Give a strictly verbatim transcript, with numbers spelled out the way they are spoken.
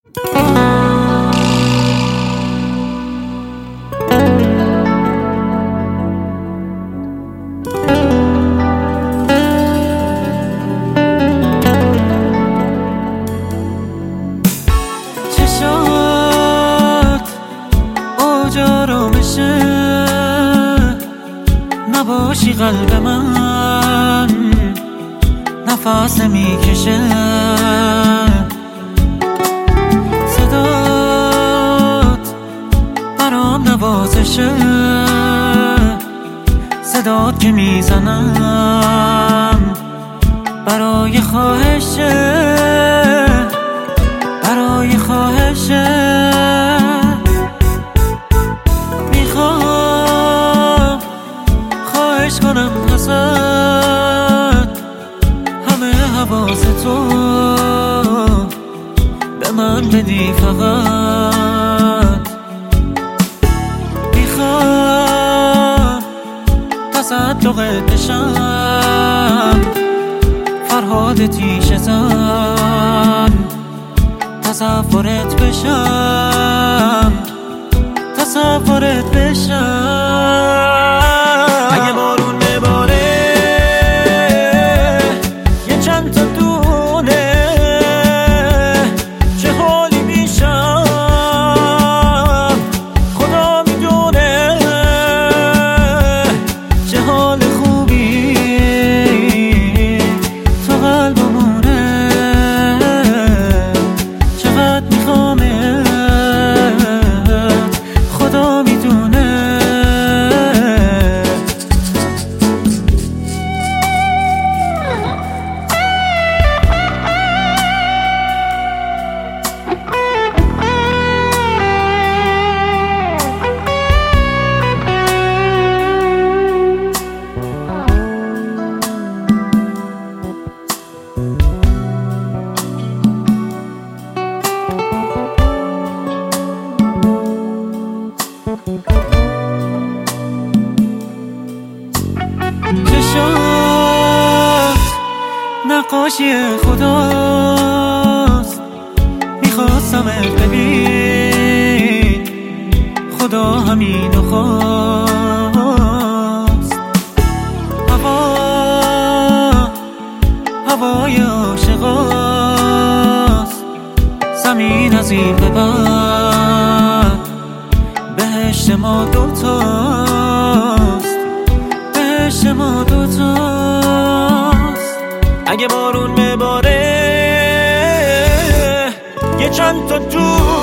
نباشی قلب من نفس میکشه، صدات برام نوازشه، صدات که میزنم برای خواهشه، برای خواهشه. کنم ازت همه حواس تو به من بدی، فقط میخوام تصدقت بشم، فرهاد تیشه زن تصورت بشم، تصورت بشم. اگه بارون بباره یه چند تا دونه چه حالی میشم خدا میدونه، چه حال خوبی تو قلبمونه، چقدر میخوامه خدا میدونه. چشات نقاشی خداست، میخواستمت ببین خدا همینو خواست. هوا هوای عاشقاست، زمین از این به بعد بهشت ما دوتاست، بهشت ما دوتاست. اگه بارون بباره یه چند تا تو